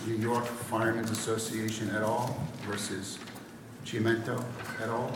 New York Firemen's Association et al. Versus Chiamento et al.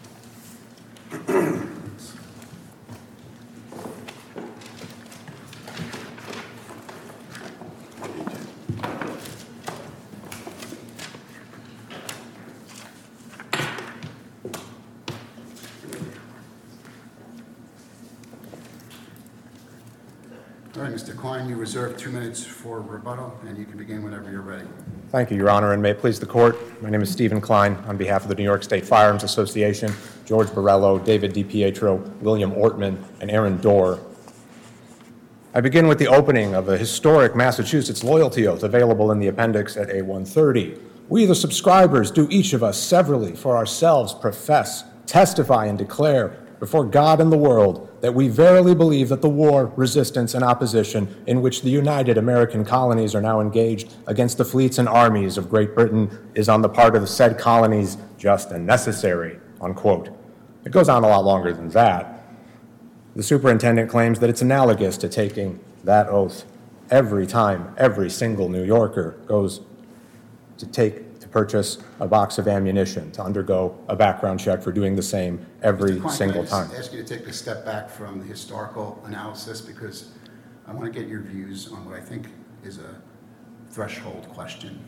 All right, Mr. Klein, you reserve 2 minutes for rebuttal, and you can begin whenever you're ready. Thank you, Your Honor, and may it please the Court. My name is Stephen Klein on behalf of the New York State Firearms Association, George Borello, David DiPietro, William Ortman, and Aaron Dorr. I begin with the opening of a historic Massachusetts loyalty oath available in the appendix at A130. We, the subscribers, do each of us severally for ourselves profess, testify, and declare before God and the world that we verily believe that the war, resistance, and opposition in which the united American colonies are now engaged against the fleets and armies of Great Britain is on the part of the said colonies just and necessary, unquote. It goes on a lot longer than that. The superintendent claims that it's analogous to taking that oath every time every single New Yorker goes to purchase a box of ammunition, to undergo a background check for doing the same every single time. Can I ask you to take a step back from the historical analysis, because I want to get your views on what I think is a threshold question.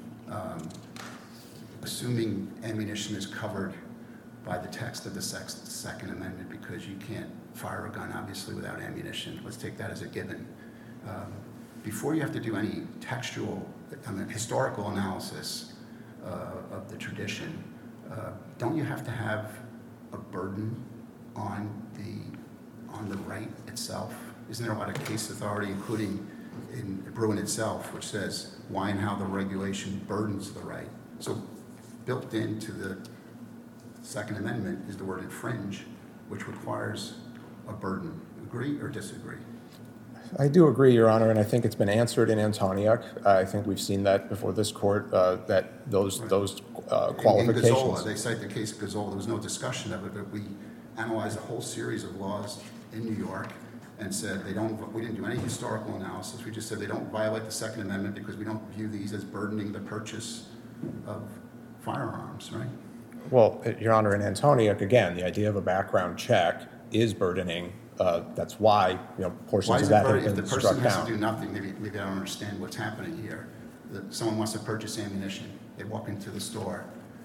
Assuming ammunition is covered by the text of the Second Amendment, because you can't fire a gun, obviously, without ammunition. Let's take that as a given. Before you have to do any historical analysis of the tradition, don't you have to have a burden on the right itself? Isn't there a lot of case authority, including in Bruin itself, which says why and how the regulation burdens the right? So built into the Second Amendment is the word infringe, which requires a burden. Agree or disagree? I do agree, Your Honor, and I think it's been answered in Antoniuk. I think we've seen that before this court, that those qualifications. In Gazzola, they cite the case of Gazzola. There was no discussion of it, but we analyzed a whole series of laws in New York and said we didn't do any historical analysis. We just said they don't violate the Second Amendment because we don't view these as burdening the purchase of firearms, right? Well, Your Honor, in Antoniuk, again, the idea of a background check is burdening. That's why portions of that have been struck down. If the person has to do nothing, maybe I don't understand what's happening here. Someone wants to purchase ammunition. They walk into the store,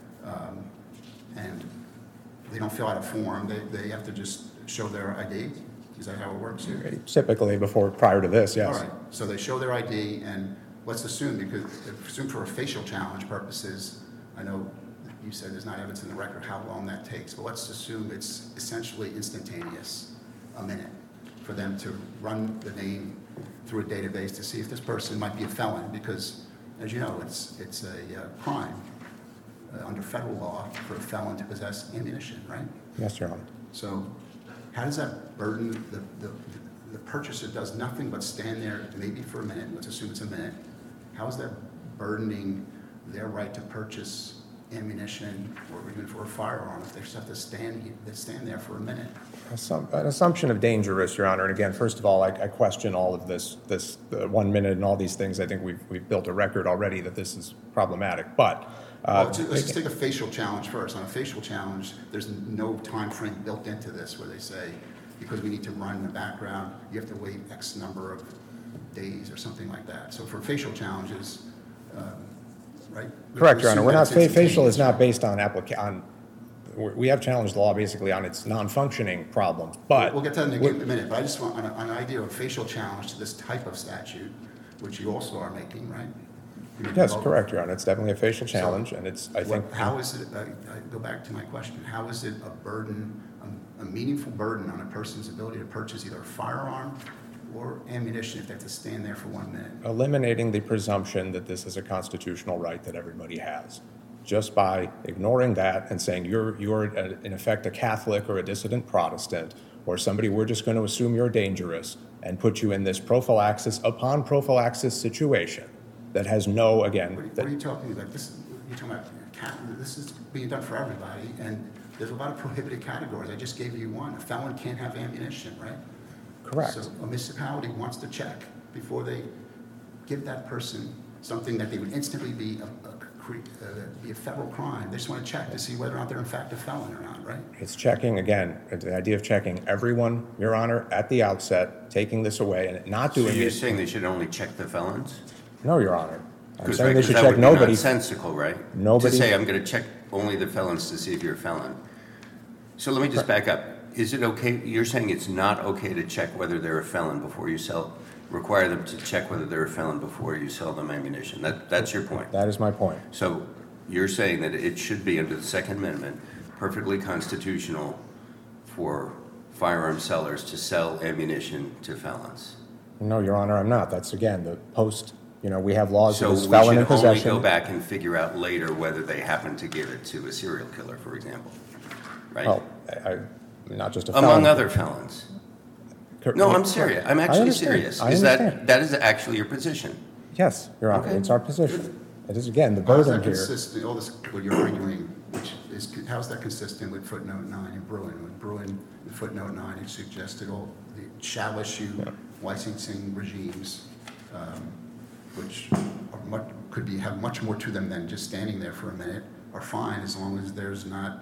and they don't fill out a form. They have to just show their ID. Is that how it works here? Typically, prior to this, yes. All right. So they show their ID, and let's assume, for a facial challenge purposes, I know you said there's not evidence in the record how long that takes, but let's assume it's essentially instantaneous. A minute for them to run the name through a database to see if this person might be a felon, because, as you know, it's a crime under federal law for a felon to possess ammunition, right? Yes, Your Honor. So how does that burden the purchaser does nothing but stand there maybe for a minute, let's assume it's a minute. How is that burdening their right to purchase ammunition or even for a firearm if they just have to stand there for a minute? An assumption of dangerous, Your Honor. And again, first of all, I question all of this 1 minute and all these things. I think we've built a record already that this is problematic. But let's just take a facial challenge first. On a facial challenge, there's no time frame built into this where they say, because we need to run the background, you have to wait X number of days or something like that. So for facial challenges, right? Correct, Your Honor. We're not facial is not based on we have challenged the law basically on its non-functioning problems. But we'll get to that in a minute. But I just want an idea of facial challenge to this type of statute, which you also are making, right? Yes, correct, Your Honor. It's definitely a facial challenge, and I think. How is it? I go back to my question. How is it a burden, a meaningful burden on a person's ability to purchase either a firearm or ammunition if they have to stand there for 1 minute? Eliminating the presumption that this is a constitutional right that everybody has. Just by ignoring that and saying you're in effect a Catholic or a dissident Protestant or somebody we're just going to assume you're dangerous and put you in this prophylaxis upon prophylaxis situation that has no, again. What are you talking about? You're talking about this is being done for everybody, and there's a lot of prohibited categories. I just gave you one. A felon can't have ammunition, right? Correct. So a municipality wants to check before they give that person something that they would instantly be a federal crime. They just want to check to see whether or not they're in fact a felon or not, right? It's checking, again, the idea of checking everyone, Your Honor, at the outset, taking this away and not doing So you're it. saying they should only check the felons? No, Your Honor. I'm Because saying they should that check would be nobody. nonsensical, right? Nobody- To say, I'm going to check only the felons to see if you're a felon. So let me just back up. Is it okay, you're saying it's not okay to check whether they're a felon before you require them to check whether they're a felon before you sell them ammunition? That's your point? That is my point. So you're saying that it should be, under the Second Amendment, perfectly constitutional for firearm sellers to sell ammunition to felons? No, Your Honor, I'm not. That's, again, the post, we have laws So of we this felon in should only possession. go back and figure out later whether they happen to give it to a serial killer, for example, right? Well, not just a felon. Among other felons. No, I'm serious. I'm I actually understand. serious. I Is understand. that is actually your position? Yes, Your Honor, Okay. it's our position. It is, again, the How is burden that here. consistent, all this, what you're arguing, how is that consistent with footnote 9 in Bruin? When Bruin, in footnote 9, it suggested all the shall issue licensing regimes, which have much more to them than just standing there for a minute, are fine as long as there's not,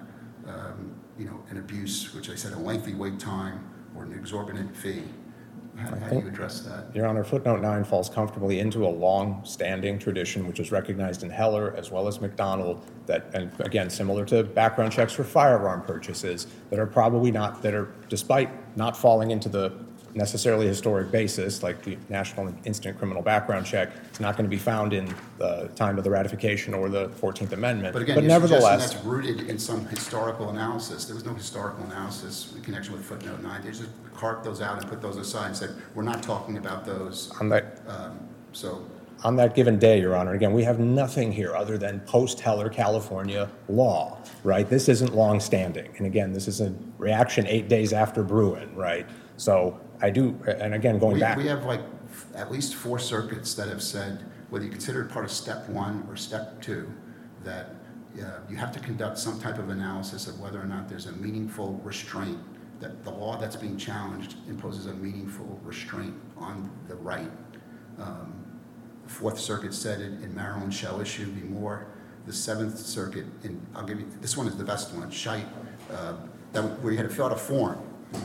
an abuse, which I said, a lengthy wait time or an exorbitant fee. How do you address that? Your Honor, footnote 9 falls comfortably into a long-standing tradition, which is recognized in Heller as well as McDonald, that, and again, similar to background checks for firearm purchases, that are despite not falling into the necessarily historic basis, like the National Instant Criminal Background Check, it's not going to be found in the time of the ratification or the 14th Amendment. But again, you're nevertheless, suggesting that's rooted in some historical analysis. There was no historical analysis in connection with footnote 9. They just carved those out and put those aside and said, we're not talking about those. on that So on that given day, Your Honor, again, we have nothing here other than post-Heller California law, right? This isn't long-standing. And again, this is a reaction 8 days after Bruin, right? So I do, and again, going back. we have like at least 4 circuits that have said, whether you consider it part of step 1 or step 2, that you have to conduct some type of analysis of whether or not there's a meaningful restraint, that the law that's being challenged imposes a meaningful restraint on the right. The 4th Circuit said it in Maryland shall issue be more. The 7th Circuit, I'll give you, this one is the best one, Scheidt, where you had to fill out a form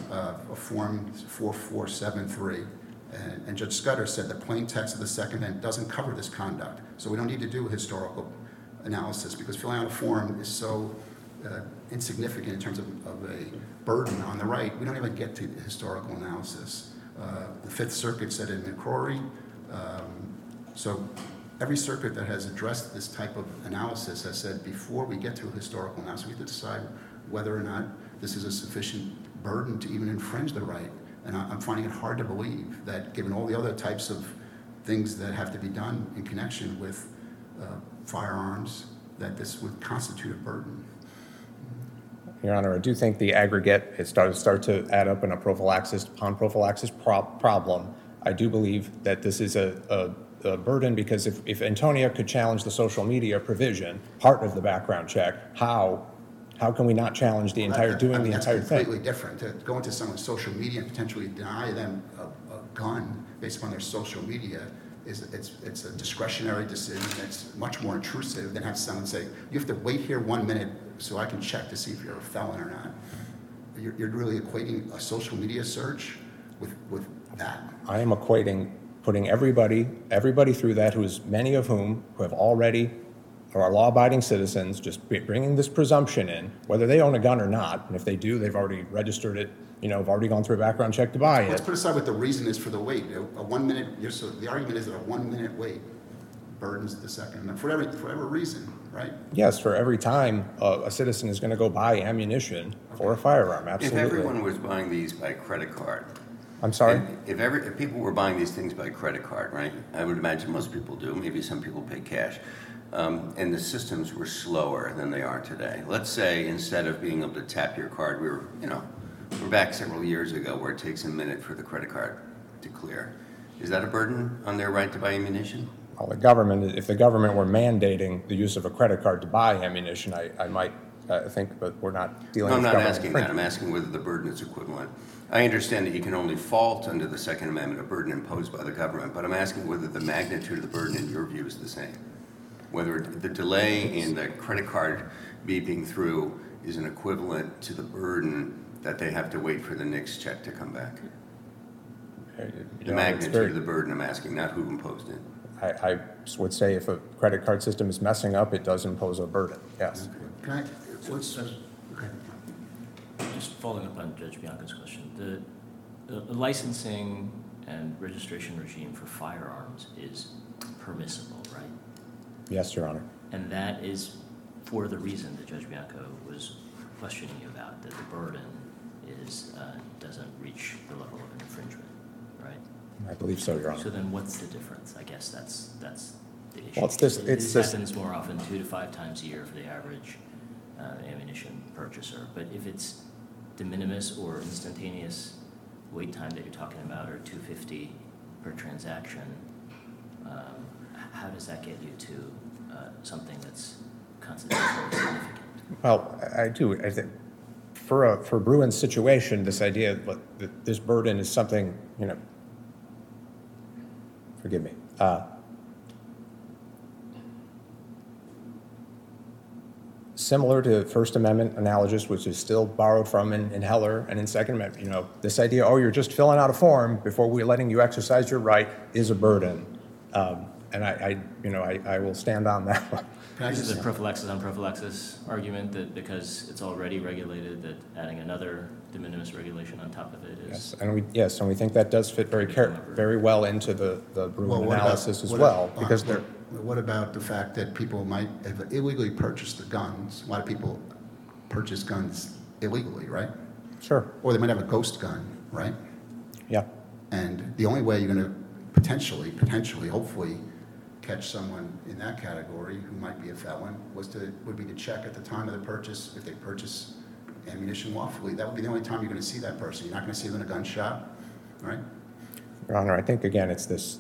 4473. And Judge Scudder said the plain text of the Second Amendment doesn't cover this conduct. So we don't need to do a historical analysis because filling out a form is so insignificant in terms of a burden on the right. We don't even get to historical analysis. The 5th Circuit said it in McCrory. So every circuit that has addressed this type of analysis has said before we get to a historical analysis, we have to decide whether or not this is a sufficient burden to even infringe the right. And I'm finding it hard to believe that given all the other types of things that have to be done in connection with firearms, that this would constitute a burden. Your Honor, I do think the aggregate, it start to add up in a prophylaxis problem. I do believe that this is a burden because if Antonia could challenge the social media provision, part of the background check, how can we not challenge the entire That's thing? completely different. To go into someone's social media and potentially deny them a gun based upon their social media it's a discretionary decision. It's much more intrusive than have someone say, you have to wait here 1 minute so I can check to see if you're a felon or not. You're really equating a social media search with that. I am equating putting everybody through that, many of whom who have already or are law-abiding citizens, just bringing this presumption in, whether they own a gun or not, and if they do, they've already registered it, have already gone through a background check to buy it. Let's put aside what the reason is for the wait. A 1 minute, so the argument is that a 1 minute wait burdens the Second Amendment for whatever reason, right? Yes, for every time a citizen is going to go buy ammunition for a firearm, absolutely. If everyone was buying these by credit card, I'm sorry? if people were buying these things by credit card, right? I would imagine most people do. Maybe some people pay cash. And the systems were slower than they are today. Let's say instead of being able to tap your card, we're back several years ago where it takes a minute for the credit card to clear. Is that a burden on their right to buy ammunition? Well, if the government were mandating the use of a credit card to buy ammunition, I might I think, but we're not dealing No, I'm with not government asking that. I'm infringement. asking whether the burden is equivalent. I understand that you can only fault under the Second Amendment a burden imposed by the government, but I'm asking whether the magnitude of the burden in your view is the same. Whether the delay in the credit card beeping through is an equivalent to the burden that they have to wait for the next check to come back. The magnitude of the burden I'm asking, not who imposed it. I would say if a credit card system is messing up, it does impose a burden, yes. Can I, what's, okay. Just following up on Judge Bianco's question, the licensing and registration regime for firearms is permissible, right? Yes, Your Honor. And that is for the reason that Judge Bianco was questioning you about, that the burden is doesn't reach the level of an infringement, right? I believe so, Your Honor. So then what's the difference? I guess that's the issue. Well, it's this. Happens more often 2 to 5 times a year for the average ammunition purchaser. But if it's de minimis or instantaneous wait time that you're talking about, or $2.50 per transaction, how does that get you to something that's constitutionally significant? Well, I do. I think for Bruin's situation, this idea that this burden is something, forgive me. Similar to First Amendment analogous, which is still borrowed from in Heller and in Second Amendment, this idea, you're just filling out a form before we're letting you exercise your right is a burden. And I will stand on that one. This is a prophylaxis on prophylaxis argument that because it's already regulated, that adding another de minimis regulation on top of it is... Yes, and we think that does fit very well into the Bruin analysis as well, because they're... What about the fact that people might have illegally purchased the guns? A lot of people purchase guns illegally, right? Sure. Or they might have a ghost gun, right? Yeah. And the only way you're going to potentially, hopefully, catch someone in that category who might be a felon would be to check at the time of the purchase if they purchase ammunition lawfully. That would be the only time you're going to see that person. You're not going to see them in a gun shop, right? Your Honor, I think again it's this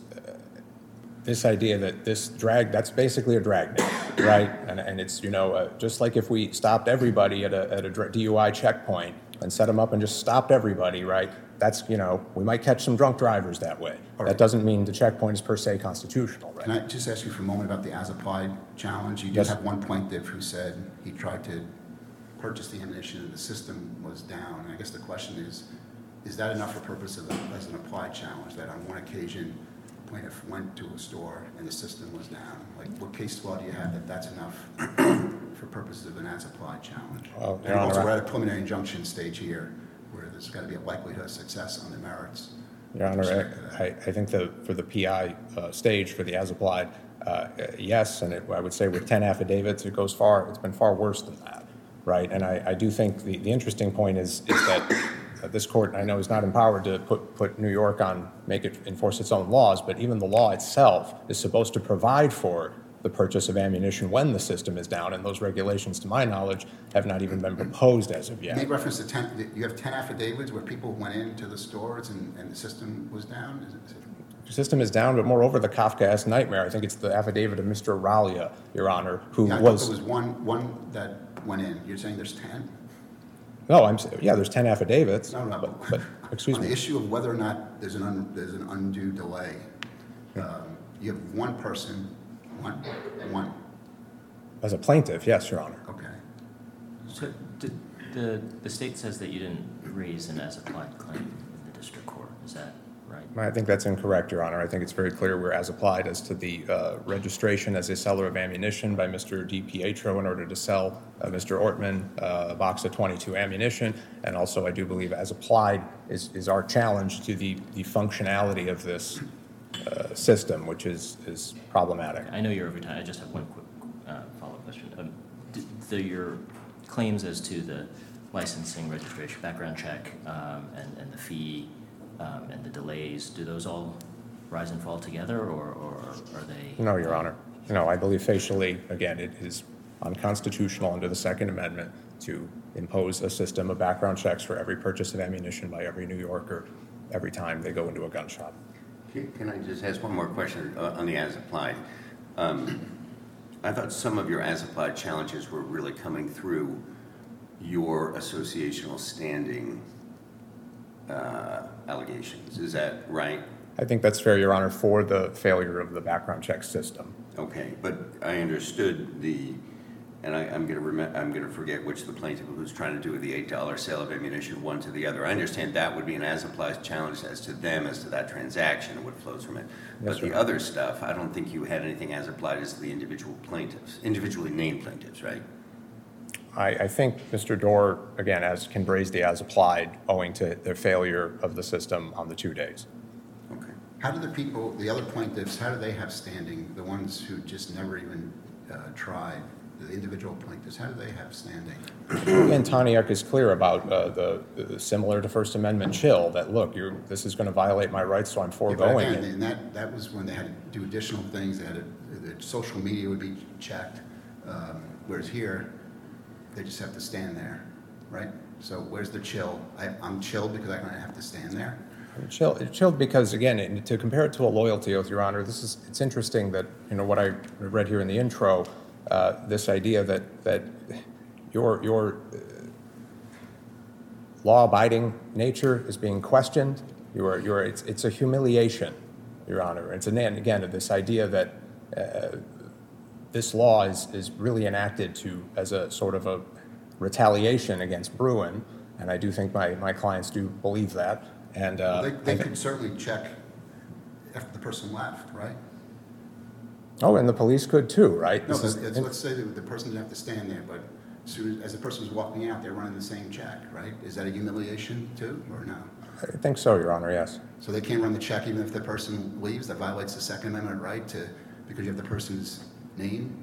idea that that's basically a dragnet, right? And it's just like if we stopped everybody at a DUI checkpoint and set them up and just stopped everybody, right? That's we might catch some drunk drivers that way. Right. That doesn't mean the checkpoint is per se constitutional, right? Can I just ask you for a moment about the as-applied challenge? You did Yes. have one plaintiff who said he tried to purchase the ammunition and the system was down. And I guess the question is that enough for purpose as an applied challenge, that on one occasion plaintiff went to a store and the system was down? Like, what case law do you have that that's enough for purposes of an as-applied challenge? Well, And Your Honor, also, we're at a preliminary injunction stage here, where there's got to be a likelihood of success on the merits. Your Honor, I think for the PI stage, for the as-applied, yes, and I would say with 10 affidavits, it's been far worse than that, right? And I do think the interesting point is that this court, I know, is not empowered to put New York on, enforce its own laws, but even the law itself is supposed to provide for the purchase of ammunition when the system is down, and those regulations, to my knowledge, have not even been proposed as of You yet. made reference to you have 10 affidavits where people went into the stores and the system was down? Is it? The system is down, but moreover, the Kafkaesque nightmare. I think it's the affidavit of Mr. Ralia, Your Honor, who Yeah, I was... thought there was one that went in. You're saying there's 10? No, there's 10 affidavits. No. But excuse On the me. issue of whether or not there's an undue delay, you have one person, one. As a plaintiff, yes, Your Honor. Okay. So the state says that you didn't raise an as-applied claim in the district court. Is that right? I think that's incorrect, Your Honor. I think it's very clear we're as applied as to the registration as a seller of ammunition by Mr. DiPietro in order to sell Mr. Ortman a box of .22 ammunition. And also, I do believe as applied is our challenge to the functionality of this system, which is problematic. I know you're over time. I just have one quick follow-up question. Your claims as to the licensing, registration, background check, and the fee and the delays, do those all rise and fall together, or are they? No, Your Honor. No, I believe facially, again, it is unconstitutional under the Second Amendment to impose a system of background checks for every purchase of ammunition by every New Yorker every time they go into a gun shop. Can I just ask one more question on the as-applied? I thought some of your as-applied challenges were really coming through your associational standing allegations. Is that right? I think that's fair, Your Honor, for the failure of the background check system. Okay, but I understood and I'm gonna forget which the plaintiff was trying to do with the $8 sale of ammunition one to the other. I understand that would be an as-applied challenge as to them, as to that transaction and what flows from it. Yes, But the sir. other stuff, I don't think you had anything as applied as to the individual plaintiffs, individually named plaintiffs, right? I think Mr. Dorr, again, can raise the as-applied owing to the failure of the system on the 2 days. Okay. How do the other plaintiffs, how do they have standing? The ones who just never even tried, the individual plaintiffs, how do they have standing? And Taniak is clear about the similar to First Amendment chill, that, look, this is going to violate my rights, so I'm Yeah, foregoing but it. again, and that was when they had to do additional things. The social media would be checked, whereas here, they just have to stand there, right? So where's the chill? I'm chilled because I'm going to have to stand there. Chilled because, again, to compare it to a loyalty oath, Your Honor, it's interesting that, what I read here in the intro, this idea that your law-abiding nature is being questioned. It's a humiliation, Your Honor. Again, this idea that this law is really enacted as a sort of a retaliation against Bruin, and I do think my clients do believe that. And They could certainly check after the person left, right? and the police could too, right? No, but let's say that the person didn't have to stand there, but as the person was walking out, they're running the same check, right? Is that a humiliation too, or no? I think so, Your Honor, yes. So they can't run the check even if the person leaves? That violates the Second Amendment right because you have the person's name?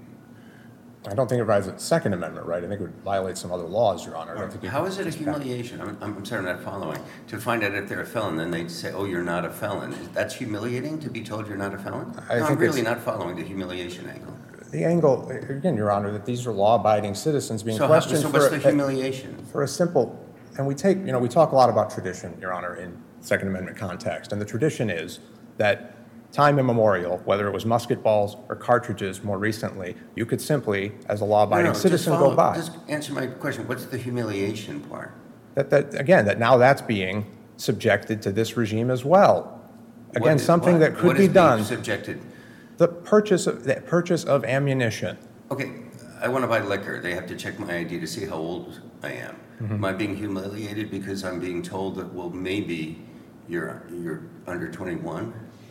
I don't think it violates the Second Amendment, right? I think it would violate some other laws, Your Honor. I don't think How is it a humiliation? I'm sorry, I'm not following. To find out if they're a felon, then they say, oh, you're not a felon. That's humiliating to be told you're not a felon? I'm really not following the humiliation angle. The angle, again, Your Honor, that these are law-abiding citizens being So questioned what's the humiliation? for a simple, and we talk a lot about tradition, Your Honor, in Second Amendment context, and the tradition is that time immemorial, whether it was musket balls or cartridges more recently, you could simply, as a law-abiding citizen, go by. Just answer my question. What's the humiliation part? That now that's being subjected to this regime as well. Again, something that could be done. What is being subjected? The purchase of ammunition. Okay, I want to buy liquor. They have to check my ID to see how old I am. Mm-hmm. Am I being humiliated because I'm being told that, well, maybe you're under 21?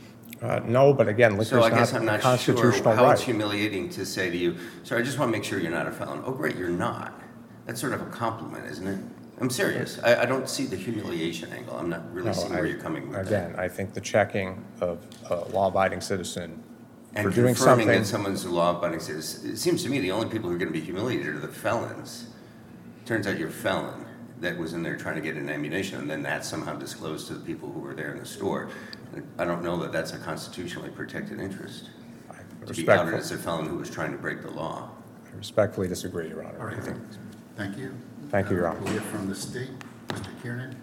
No, but again, liquor So I is guess not I'm a not constitutional sure how right. it's humiliating to say to you, sorry, I just want to make sure you're not a felon. Oh, great, you're not. That's sort of a compliment, isn't it? I'm serious. I don't see the humiliation angle. I'm not really seeing where you're coming with that. Again, I think the checking of a law-abiding citizen And for doing confirming something. that someone's a law-abiding citizen. It seems to me the only people who are going to be humiliated are the felons. Turns out you're a felon that was in there trying to get an ammunition, and then that's somehow disclosed to the people who were there in the store. I don't know that that's a constitutionally protected interest, to be outed as a felon who was trying to break the law. I respectfully disagree, Your Honor. All right, thank you. Thank you, Your Honor. We'll hear from the state, Mr. Kiernan.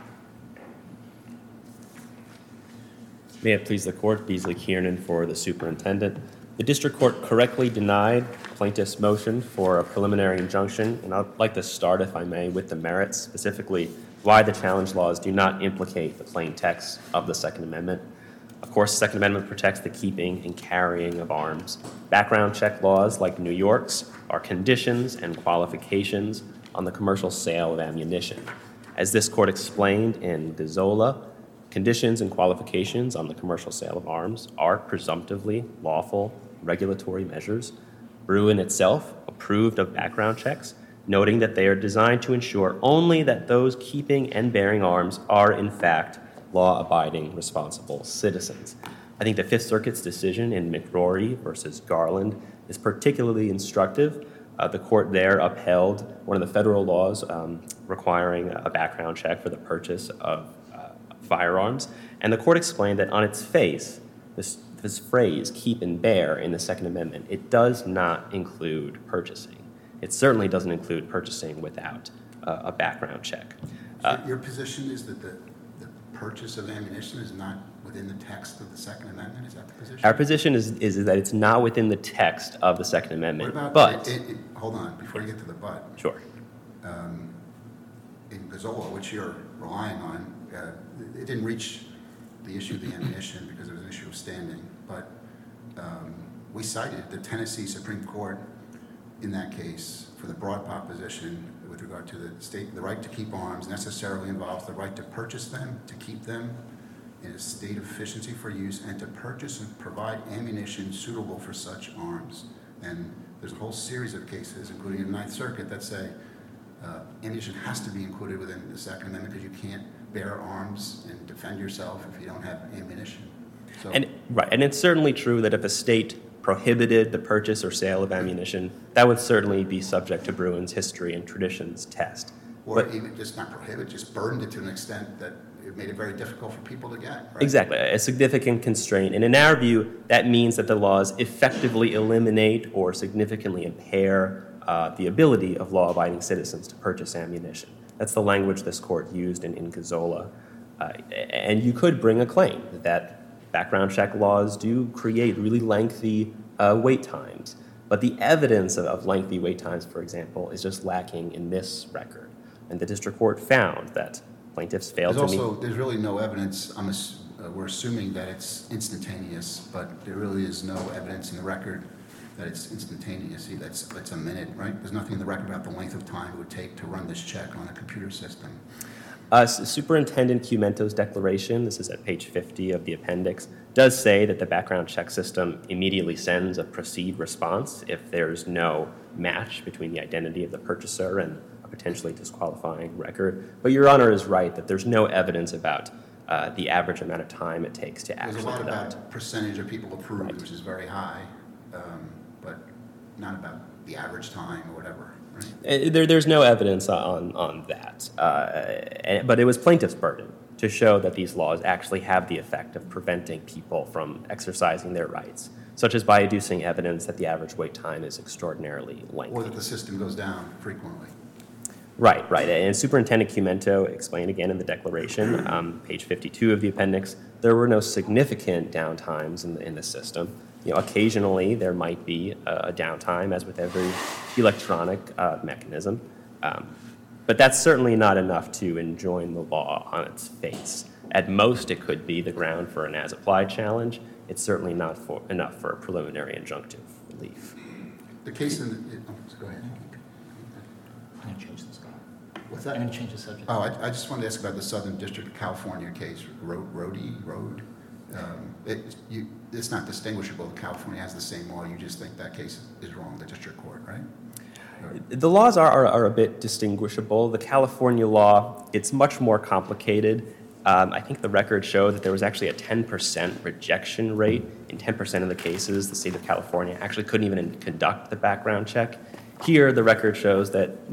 May it please the court, Beasley Kiernan for the superintendent. The district court correctly denied plaintiff's motion for a preliminary injunction, and I'd like to start, if I may, with the merits, specifically why the challenge laws do not implicate the plain text of the Second Amendment. Of course, the Second Amendment protects the keeping and carrying of arms. Background check laws, like New York's, are conditions and qualifications on the commercial sale of ammunition. As this court explained in Gazzola, conditions and qualifications on the commercial sale of arms are presumptively lawful regulatory measures. Bruin itself approved of background checks, noting that they are designed to ensure only that those keeping and bearing arms are, in fact, law-abiding, responsible citizens. I think the Fifth Circuit's decision in McRory versus Garland is particularly instructive. The court there upheld one of the federal laws requiring a background check for the purchase of firearms, and the court explained that on its face, this phrase, keep and bear, in the Second Amendment, it does not include purchasing. It certainly doesn't include purchasing without a background check. Your position is that the purchase of ammunition is not within the text of the Second Amendment? Is that the position? Our position is that it's not within the text of the Second Amendment, What about, but... hold on, before you get to the but. Sure. in Gazzola, which you're relying on, it didn't reach the issue of the ammunition because it was an issue of standing. But we cited the Tennessee Supreme Court in that case for the broad proposition with regard to the right to keep arms necessarily involves the right to purchase them, to keep them in a state of efficiency for use, and to purchase and provide ammunition suitable for such arms. And there's a whole series of cases, including in the Ninth Circuit, that say ammunition has to be included within the Second Amendment because you can't bear arms and defend yourself if you don't have ammunition. So, And it's certainly true that if a state prohibited the purchase or sale of ammunition, that would certainly be subject to Bruin's history and traditions test. or even just not prohibit, just burdened it to an extent that it made it very difficult for people to get. Right? Exactly, a significant constraint. And in our view, that means that the laws effectively eliminate or significantly impair the ability of law-abiding citizens to purchase ammunition. That's the language this court used in Gazzola. And you could bring a claim that background check laws do create really lengthy wait times. But the evidence of lengthy wait times, for example, is just lacking in this record. And the district court found that plaintiffs failed to meet. There's really no evidence. We're assuming that it's instantaneous, but there really is no evidence in the record that it's instantaneous. See, that's a minute, right? There's nothing in the record about the length of time it would take to run this check on a computer system. Superintendent Cumento's declaration, this is at page 50 of the appendix, does say that the background check system immediately sends a proceed response if there's no match between the identity of the purchaser and a potentially disqualifying record. But Your Honor is right that there's no evidence about the average amount of time it takes to There's actually a lot conduct. about percentage of people approved, Right. which is very high, but not about the average time or whatever. Right? There's no evidence on that. But it was plaintiff's burden to show that these laws actually have the effect of preventing people from exercising their rights, such as by adducing evidence that the average wait time is extraordinarily lengthy. Or that the system goes down frequently. Right. And Superintendent Cumento explained again in the declaration, page 52 of the appendix, there were no significant downtimes in the system. Occasionally there might be a downtime, as with every electronic mechanism, but that's certainly not enough to enjoin the law on its face. At most, it could be the ground for an as-applied challenge. It's certainly not enough for a preliminary injunctive relief. The case in the, go ahead. I'm going to change this. What's that? I'm going to change the subject. Oh, I just wanted to ask about the Southern District of California case, Road. It's not distinguishable. California has the same law. You just think that case is wrong, the district court, right? The laws are a bit distinguishable. The California law, it's much more complicated. I think the record showed that there was actually a 10% rejection rate. In 10% of the cases, the state of California actually couldn't even conduct the background check. Here, the record shows that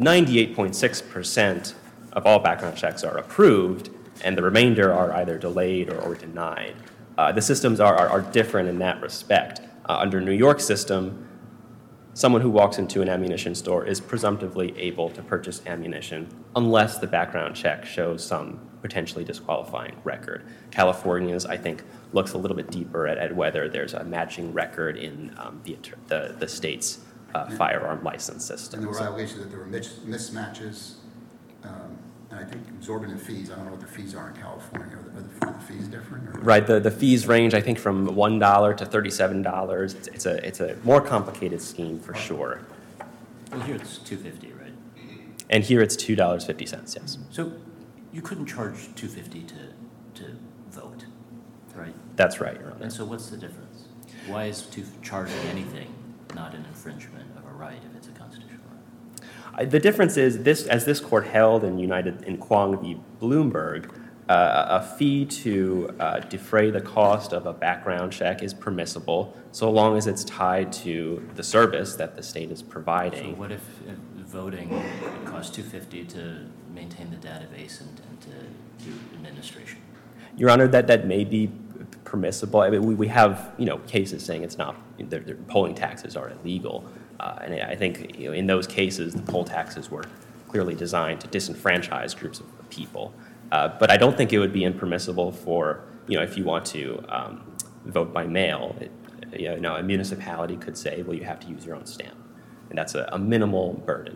98.6% of all background checks are approved, and the remainder are either delayed or denied. The systems are different in that respect. Under New York system, someone who walks into an ammunition store is presumptively able to purchase ammunition unless the background check shows some potentially disqualifying record. California's, I think, looks a little bit deeper at whether there's a matching record in the state's firearm license system. And there were allegations that there were mismatches, and I think exorbitant fees. I don't know what the fees are in California. Are the fees different? Or? Right, the fees range, I think, from $1 to $37. It's a more complicated scheme for sure. Well, here it's $2.50, right? And here it's $2.50, yes. So you couldn't charge $2.50 to vote, right? That's right, Your Honor. And so what's the difference? Why is charging anything not an infringement of a right if it's a constitutional right? The difference is as this court held in Kwong v. Bloomberg, a fee to defray the cost of a background check is permissible so long as it's tied to the service that the state is providing. So what if voting it costs $2.50 to maintain the database and to do administration? Your Honor, that may be permissible. I mean, we have cases saying it's not. Their polling taxes are illegal, and I think in those cases the poll taxes were clearly designed to disenfranchise groups of people. But I don't think it would be impermissible for if you want to vote by mail. A municipality could say, well, you have to use your own stamp, and that's a minimal burden.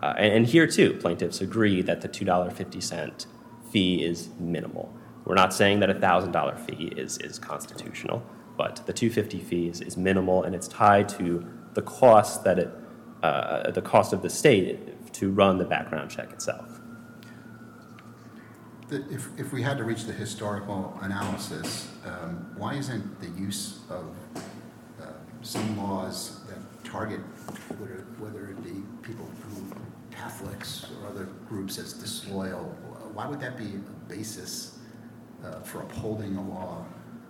And here, too, plaintiffs agree that the $2.50 fee is minimal. We're not saying that a $1,000 fee is constitutional, but the $250 fee is minimal, and it's tied to the cost the cost of the state to run the background check itself. If we had to reach the historical analysis, why isn't the use of some laws that target, whether it be people who Catholics or other groups as disloyal, why would that be a basis for upholding a law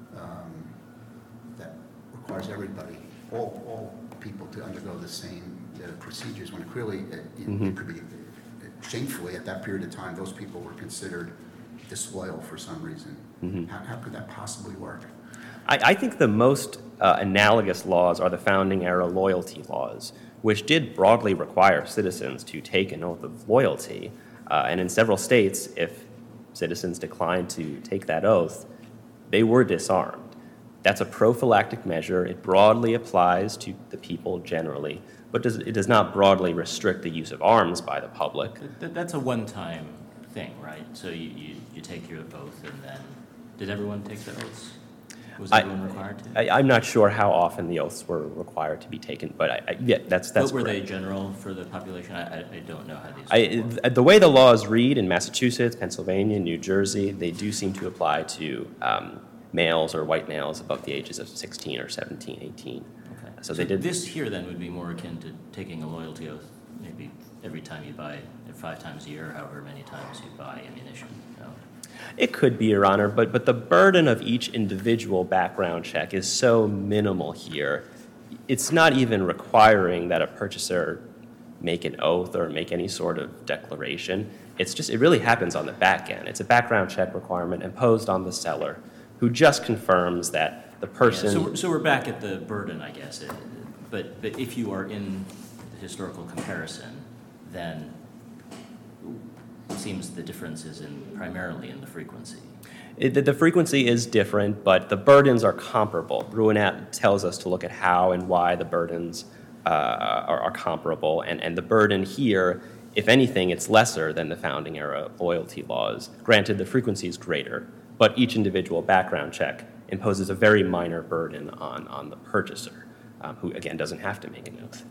that requires everybody, all people, to undergo the same procedures, when clearly it could be shamefully at that period of time those people were considered disloyal for some reason? How could that possibly work? I think the most analogous laws are the founding era loyalty laws, which did broadly require citizens to take an oath of loyalty. And in several states, if citizens declined to take that oath, they were disarmed. That's a prophylactic measure. It broadly applies to the people generally, but it does not broadly restrict the use of arms by the public. That's a one-time thing, right? So you take your oath, and then, did everyone take the oaths? Was everyone required to? I'm not sure how often the oaths were required to be taken, but yeah, that's But were correct. they general for the population? I don't know how these work. The way the laws read in Massachusetts, Pennsylvania, New Jersey, they do seem to apply to males or white males above the ages of 16 or 17, 18. Okay. So they did. This here then would be more akin to taking a loyalty oath, maybe every time you buy, 5 times a year, however many times you buy ammunition. No? It could be, Your Honor, but the burden of each individual background check is so minimal here. It's not even requiring that a purchaser make an oath or make any sort of declaration. It really happens on the back end. It's a background check requirement imposed on the seller, who just confirms that the person... Yeah, so we're back at the burden, I guess. But if you are in the historical comparison, then it seems the difference is primarily in the frequency. The frequency is different, but the burdens are comparable. Bruinat tells us to look at how and why the burdens are comparable, and the burden here, if anything, it's lesser than the founding era loyalty laws. Granted, the frequency is greater, but each individual background check imposes a very minor burden on the purchaser, who, again, doesn't have to make an oath.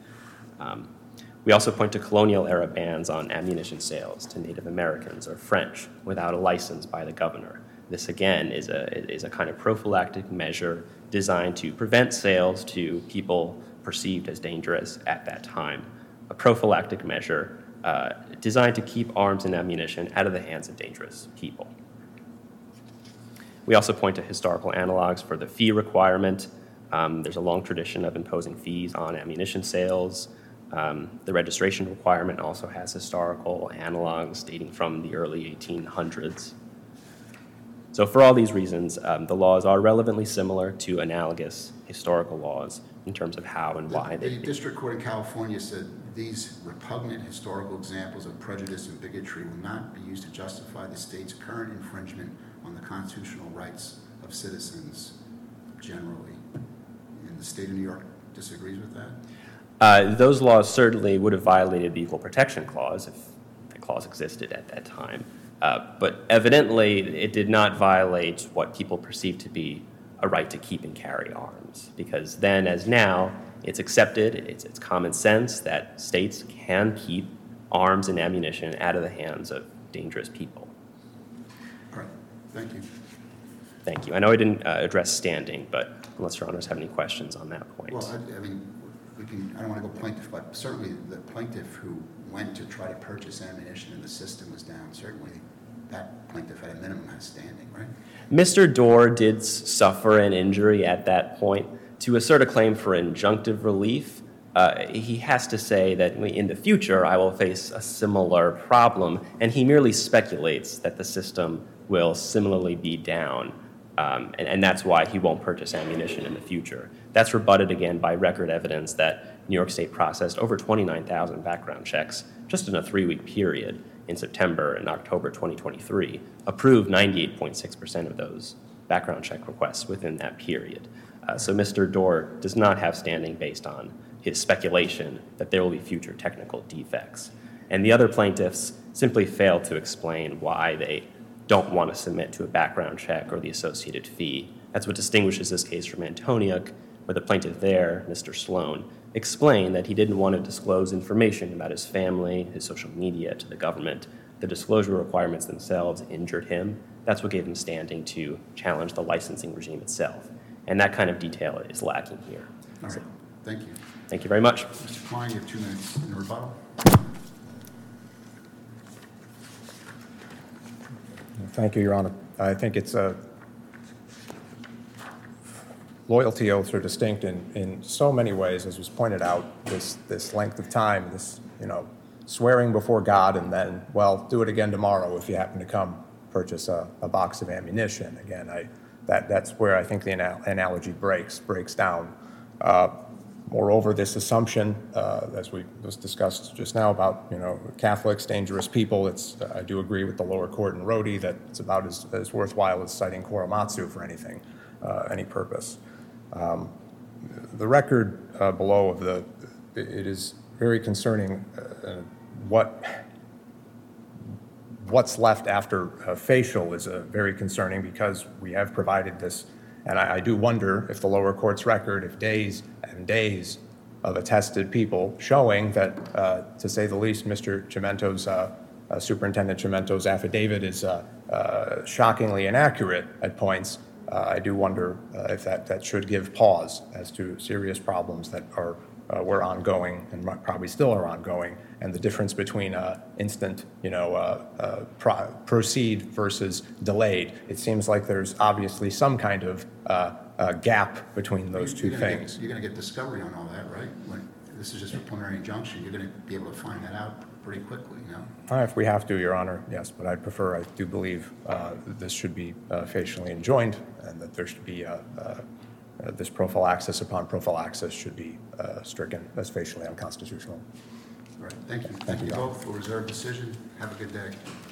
We also point to colonial-era bans on ammunition sales to Native Americans or French without a license by the governor. This, again, is a kind of prophylactic measure designed to prevent sales to people perceived as dangerous at that time. A prophylactic measure designed to keep arms and ammunition out of the hands of dangerous people. We also point to historical analogs for the fee requirement. There's a long tradition of imposing fees on ammunition sales. The registration requirement also has historical analogs dating from the early 1800s. So for all these reasons, the laws are relevantly similar to analogous historical laws in terms of how and why The district court in California said these repugnant historical examples of prejudice and bigotry will not be used to justify the state's current infringement on the constitutional rights of citizens generally. And the state of New York disagrees with that? Those laws certainly would have violated the Equal Protection Clause if the clause existed at that time. But evidently, it did not violate what people perceive to be a right to keep and carry arms, because then, as now, it's accepted, it's common sense that states can keep arms and ammunition out of the hands of dangerous people. All right, thank you. Thank you. I know I didn't address standing, but unless Your Honors have any questions on that point. Well, I mean, I don't want to go plaintiff, but certainly the plaintiff who went to try to purchase ammunition and the system was down, certainly that plaintiff at a minimum has standing, right? Mr. Dorr did suffer an injury at that point. To assert a claim for injunctive relief, he has to say that in the future I will face a similar problem, and he merely speculates that the system will similarly be down, and that's why he won't purchase ammunition in the future. That's rebutted again by record evidence that New York State processed over 29,000 background checks just in a 3-week period in September and October 2023, approved 98.6% of those background check requests within that period. So Mr. Dorr does not have standing based on his speculation that there will be future technical defects. And the other plaintiffs simply failed to explain why they don't want to submit to a background check or the associated fee. That's what distinguishes this case from Antoniuk, where the plaintiff there, Mr. Sloan, explained that he didn't want to disclose information about his family, his social media to the government. The disclosure requirements themselves injured him. That's what gave him standing to challenge the licensing regime itself. And that kind of detail is lacking here. All right, thank you. Thank you very much. Mr. Klein, you have 2 minutes in rebuttal. Thank you, Your Honor. I think it's loyalty oaths are distinct in so many ways, as was pointed out, this length of time, this, swearing before God and then, well, do it again tomorrow if you happen to come purchase a box of ammunition. Again, that's where I think the analogy breaks down. Moreover, this assumption, as was discussed just now about, Catholics, dangerous people, I do agree with the lower court in Rhodey that it's about as worthwhile as citing Korematsu for any purpose. The record below it is very concerning what's left after facial is very concerning because we have provided this, and I do wonder if the lower court's record, if days and days of attested people showing that, to say the least, Mr. Cimento's, Superintendent Cimento's affidavit is shockingly inaccurate at points. I do wonder if that should give pause as to serious problems that were ongoing and probably still are ongoing, and the difference between instant, proceed versus delayed. It seems like there's obviously some kind of gap between those two things. You're going to get discovery on all that, right? This is just a preliminary injunction. You're going to be able to find that out pretty quickly, If we have to, Your Honor, yes, but I do believe this should be facially enjoined and that there should be this prophylaxis upon prophylaxis should be stricken as facially unconstitutional. All right, thank you. Thank you, Your Honor. both for reserved decision. Have a good day.